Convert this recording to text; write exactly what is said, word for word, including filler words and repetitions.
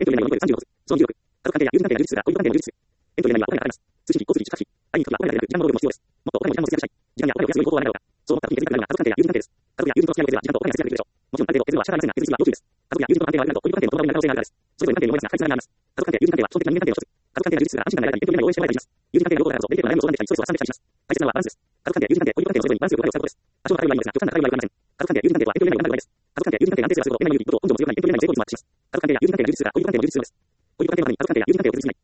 エントリー内容さんじゅうろく、そのじゅうろく、家族関係や友人関係が充実するが、恋人関係の充実する。エントリー内容は他にあります。通信費、交通費、宿泊費、会議の時はお金だけでなく、時間の労力も必要です。もっとお金も時間も節約したい。時間やお金を安く有効はないだろうか。そう思った時に気づくのが家族関係や友人関係です。家族や友人と付き合いをすれば時間とお金が節約できるでしょう。もちろんある程度削るは仕方ありませんが、削る日は要注意です。家族や友人との関係が悪くなると恋人関係の遠ざかりになる可能性があるからです。それぞれの関係に思い出すが深いつながりがあります。家族関係、友人関係は基本的な人間関係の一つ。家族関係が充実するが安心感が得られたり、エントリー内容を応援してもらえたりします。友人関係が良好だからこそ、デリケートな悩みを相談できたり、ストレスを発散できたりします。大切なのはバランスです。家族関係、友人関係、恋人関係のそれぞれにバランスよく分かれを使うことです。多少の偏りはありますが、極端な偏りは良くありません。家族関係、友人関係はエントリー内容を頑張る場合です。家族関係、友人関係が安定するがするほど、恋愛の勇気、ことを根性も強くなり、エントリー内容の成功率もアップします。家族関係や友人関係の充実するが恋人関係の両立性をです。恋人関係の中に家族関係や友人関係を崩せない。